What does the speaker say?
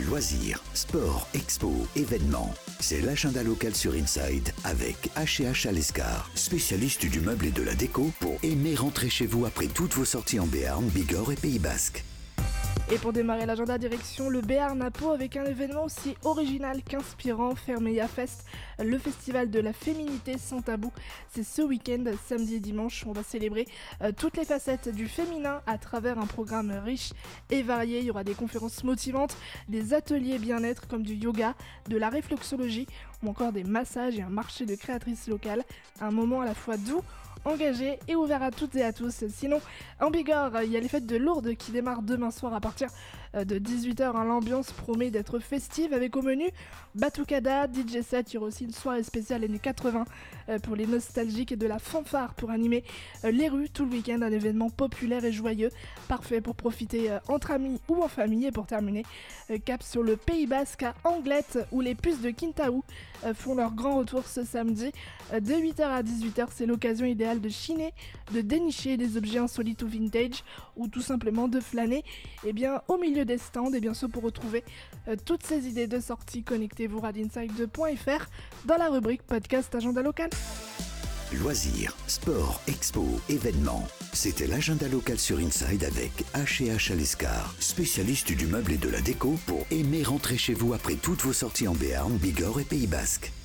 Loisirs, sport, expo, événements. C'est l'agenda local sur Inside avec H&H Alescar, spécialiste du meuble et de la déco pour aimer rentrer chez vous après toutes vos sorties en Béarn, Bigorre et Pays Basque. Et pour démarrer l'agenda, direction le Béarn à Pau avec un événement aussi original qu'inspirant, Fermeia Fest, le festival de la féminité sans tabou. C'est ce week-end, samedi et dimanche, on va célébrer toutes les facettes du féminin à travers un programme riche et varié. Il y aura des conférences motivantes, des ateliers bien-être comme du yoga, de la réflexologie ou encore des massages et un marché de créatrices locales. Un moment à la fois doux, engagé et ouvert à toutes et à tous. Sinon, en Bigorre, il y a les fêtes de Lourdes qui démarrent demain soir à partir de 18h. L'ambiance promet d'être festive avec au menu Batucada, DJ set. Il y aura aussi une soirée spéciale années 80 pour les nostalgiques et de la fanfare pour animer les rues tout le week-end. Un événement populaire et joyeux, parfait pour profiter entre amis ou en famille. Et pour terminer, cap sur le Pays Basque à Anglette où les puces de Kintaou font leur grand retour ce samedi. De 8h à 18h, c'est l'occasion idéale de chiner, de dénicher des objets insolites ou vintage, ou tout simplement de flâner au milieu des stands. Et bien sûr, pour retrouver toutes ces idées de sortie, connectez-vous radinside.fr dans la rubrique podcast agenda local. Loisirs, sport, expo, événements. C'était l'agenda local sur Inside avec H&H Alescar, spécialiste du meuble et de la déco pour aimer rentrer chez vous après toutes vos sorties en Béarn, Bigorre et Pays Basque.